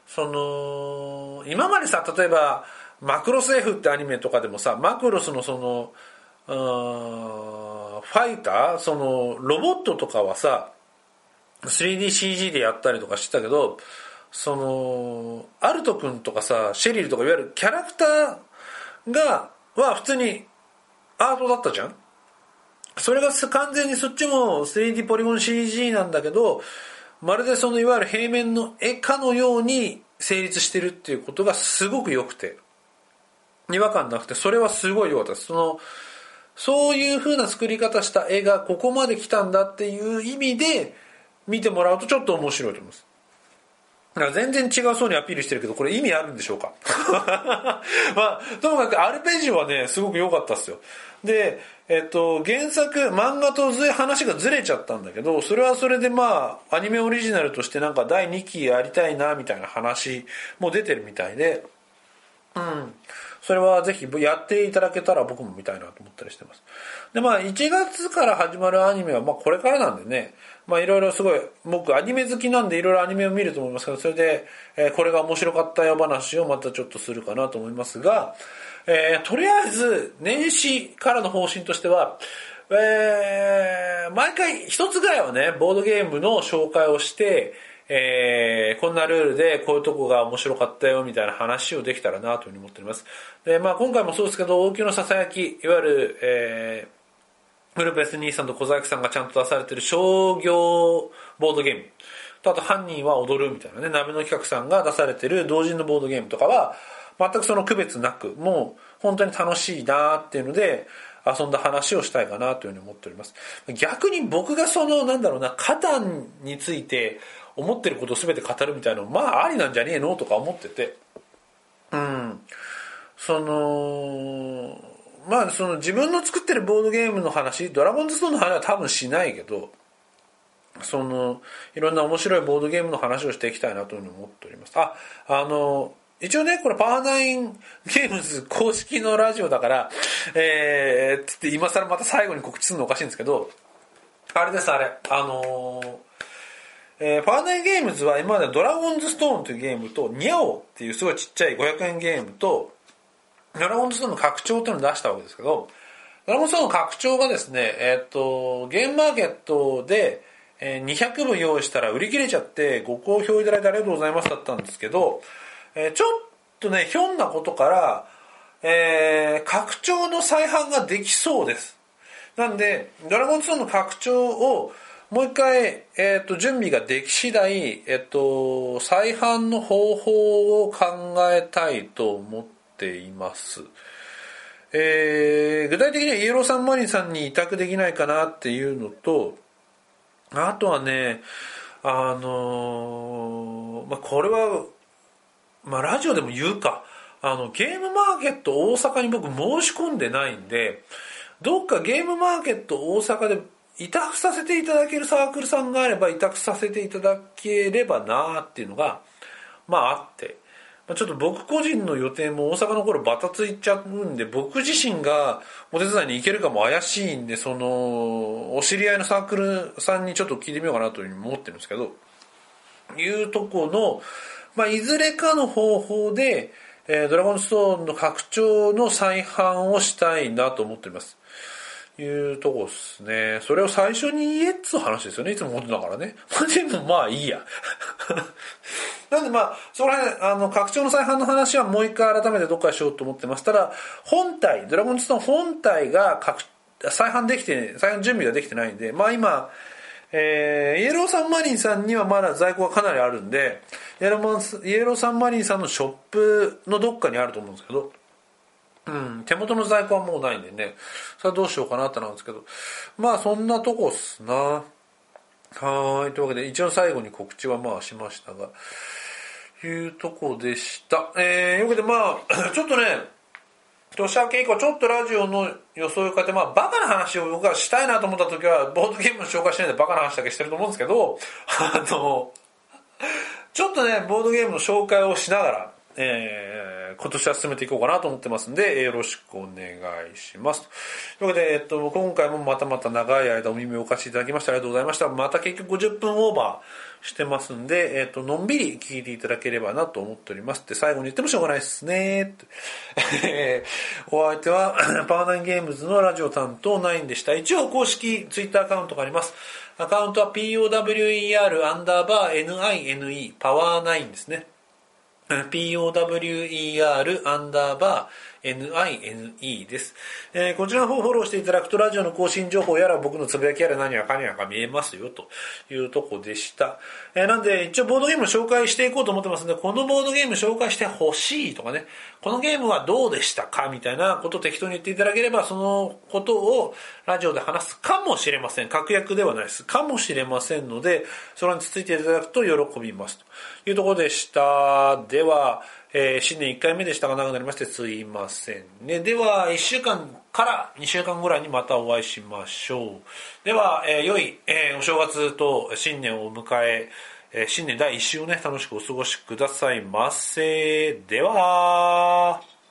今までさ、例えばマクロス F ってアニメとかでもさ、マクロスのファイター、ロボットとかはさ 3DCG でやったりとかしてたけど、アルト君とかさ、シェリルとかいわゆるキャラクターは普通にアートだったじゃん。それが完全にそっちも 3D ポリゴン CG なんだけど、まるでいわゆる平面の絵かのように成立してるっていうことがすごく良くて、違和感なくて、それはすごい良かったです。そういう風な作り方した絵がここまで来たんだっていう意味で見てもらうとちょっと面白いと思います。だから全然違うそうにアピールしてるけど、これ意味あるんでしょうか。まあ、ともかくアルペジオはね、すごく良かったっすよ。で、原作、漫画と話がずれちゃったんだけど、それはそれでまあ、アニメオリジナルとしてなんか第2期やりたいな、みたいな話も出てるみたいで、それはぜひやっていただけたら僕も見たいなと思ったりしてます。で、まあ1月から始まるアニメはまあこれからなんでね、まあいろいろすごい、僕アニメ好きなんでいろいろアニメを見ると思いますけど、それで、これが面白かったよ話をまたちょっとするかなと思いますが、とりあえず年始からの方針としては、毎回一つぐらいはね、ボードゲームの紹介をして、こんなルールでこういうとこが面白かったよみたいな話をできたらなというふうに思っております。で、まあ今回もそうですけど、王宮のささやき、いわゆる、 ウルペス兄さんと小細工さんがちゃんと出されてる商業ボードゲームと、あと犯人は踊るみたいなね、鍋の企画さんが出されてる同人のボードゲームとかは全くその区別なく、もう本当に楽しいなっていうので遊んだ話をしたいかなというふうに思っております。逆に僕がそのカタンについて思ってることを全て語るみたいなのありなんじゃねえのとか思ってて、その自分の作ってるボードゲームの話、ドラゴンズストーンの話は多分しないけど、いろんな面白いボードゲームの話をしていきたいなというふうに思っております。一応ね、これパワーナインゲームズ公式のラジオだから、つって今更また最後に告知するのおかしいんですけど、あれです、パワーナインゲームズは今までドラゴンズストーンというゲームと、ニャオっていうすごいちっちゃい500円ゲームと、ドラゴンズストーンの拡張というのを出したわけですけど、ドラゴンズストーンの拡張がですね、ゲームマーケットで、200部用意したら売り切れちゃってご好評いただいてありがとうございますだったんですけど、ちょっとねひょんなことから、拡張の再販ができそうです。なんでドラゴンズストーンの拡張をもう一回、準備ができ次第、再販の方法を考えたいと思っています。具体的にはイエローサンマリンさんに委託できないかなっていうのと、あとはね、これは、ラジオでも言うか。ゲームマーケット大阪に僕申し込んでないんで、どっかゲームマーケット大阪で委託させていただけるサークルさんがあれば委託させていただければなっていうのが、あって。ちょっと僕個人の予定も大阪の頃バタついちゃうんで、僕自身がお手伝いに行けるかも怪しいんで、お知り合いのサークルさんにちょっと聞いてみようかなというふうに思ってるんですけど、いうとこの、いずれかの方法で、ドラゴンストーンの拡張の再販をしたいなと思っております。いうとこですね。それを最初に言えっつう話ですよね。いつもことだからね。でもいいや。なんでそれ拡張の再販の話はもう一回改めてどっかでしようと思ってます。ただ、本体、ドラゴンズストーン本体が再販準備ができてないんで、今、イエローサンマリンさんにはまだ在庫がかなりあるんで、イエローサンマリンさんのショップのどっかにあると思うんですけど、手元の在庫はもうないんでね、それはどうしようかなってなんですけど、そんなとこっすな。はい、というわけで一応最後に告知はしましたが、いうとこでした。いうわけでちょっとね、年明け以降ちょっとラジオの予想を変えて、バカな話を僕がしたいなと思った時はボードゲームの紹介しないでバカな話だけしてると思うんですけど、ちょっとねボードゲームの紹介をしながら、今年は進めていこうかなと思ってますんで、よろしくお願いします。というわけで、今回もまた長い間お耳をお貸しいただきましてありがとうございました。また結局50分オーバーしてますんで、のんびり聞いていただければなと思っておりますって最後に言ってもしょうがないですね。お相手はパワーナインゲームズのラジオ担当9でした。一応公式ツイッターアカウントがあります。アカウントは POWER_NINE パワー9ですね。POWER_NINE です。こちらの方をフォローしていただくとラジオの更新情報やら僕のつぶやきやら何やかんやか見えますよというとこでした。なんで一応ボードゲームを紹介していこうと思ってますので、このボードゲーム紹介してほしいとかね、このゲームはどうでしたかみたいなことを適当に言っていただければ、そのことをラジオで話すかもしれません。確約ではないです。かもしれませんので、それについていただくと喜びますというところでした。では、新年1回目でしたが長くなりましてすいませんね。では1週間から2週間ぐらいにまたお会いしましょう。では、良い、お正月と新年を迎え、新年第1週をね楽しくお過ごしくださいませ。では。